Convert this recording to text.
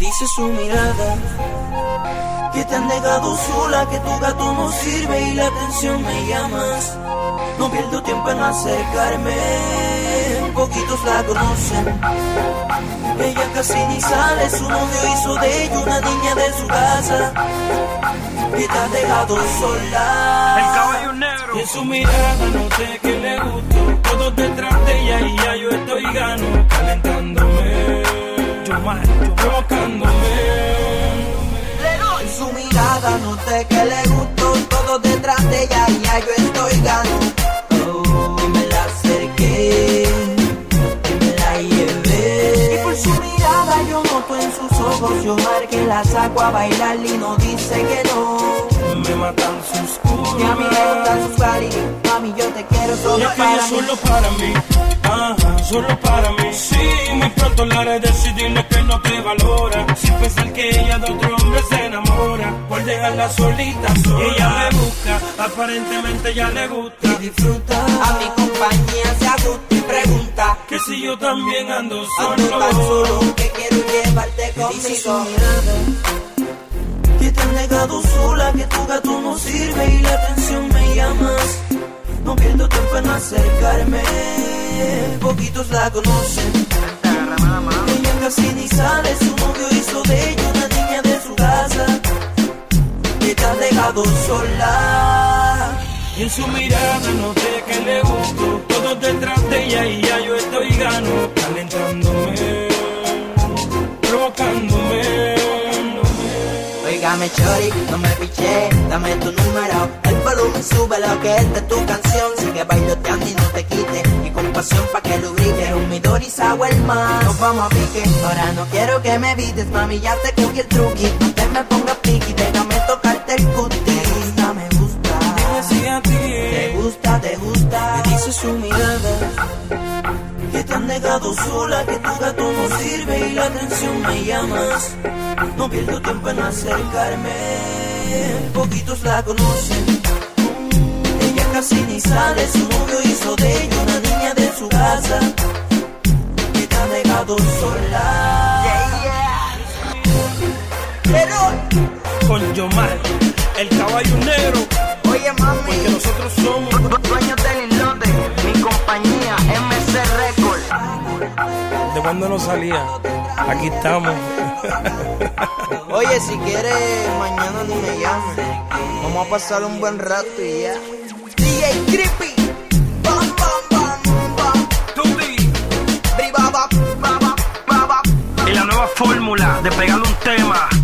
dice su mirada que te han dejado sola, que tu gato no sirve y la atención me llamas. No pierdo tiempo en acercarme, poquitos la conocen. Ella casi ni sale, su novio hizo de ella una niña de su casa. Y te has dejado sola. El caballo negro. Y en su mirada noté que le gustó. Todo detrás de ella y ya yo estoy gano. Calentándome, provocándome. En su mirada noté que le gustó. Todo detrás de ella y ya yo estoy gano. Oh, y me la acerqué, y me la llevé. Y por su mirada yo noto en sus ojos Yomar que la saco a bailar y no dice que no. Me matan sus curvas. Y a mí me gustan sus body. Mami, yo te quiero solo para mí. Solo para mí. Ajá, solo para mí. Sí, muy pronto la haré decidirle que no te valora. Sin pensar que ella de otro hombre se enamora. Por dejarla solita, sola. Ella me busca, aparentemente ya le gusta. Y disfruta. A mi compañía se asusta y pregunta que si yo también ando solo. Ando tan solo que quiero llevarte conmigo. Que te han dejado sola, que tu gato no sirve y la atención me llamas. No pierdo tiempo en acercarme, poquitos la conocen. Ella casi ni sale, su novio hizo de ella una niña de su casa. Que te has dejado sola. Y en su mirada noté que le gustó. Todo detrás de ella y ya yo estoy gano. Calentándome, provocándome. Óigame chori, no me piché, dame tu número. El volumen sube lo que es de tu canción. Sigue bailoteando y no te quites. Y con pasión pa' que lubrique. Un Midori sour más. Nos vamos a pique. Ahora no quiero que me evites, mami, ya te cogí el truqui. No te me pongas piqui, déjame tocarte el cuti. Me gusta, Dime si a ti te gusta. Me dice su mirada que te han dejado sola, que tu gato no sirve y la atención me llamas. No pierdo tiempo en acercarme, poquitos la conocen. Ella casi ni sale, su novio hizo de ella una niña de su casa. Que te ha dejado sola. Pero con Yomar, el caballo negro. oye mami, Porque nosotros somos dueños del islote, mi compañía MC Record. de cuando no salía. Aquí estamos. Oye, si quieres mañana ni me llames. Vamos a pasar un buen rato y ya. DJ Creepy. Bam bam bam bam. Tuti. Bri, ba, ba, ba, ba, ba, ba. Y la nueva fórmula de pegarle un tema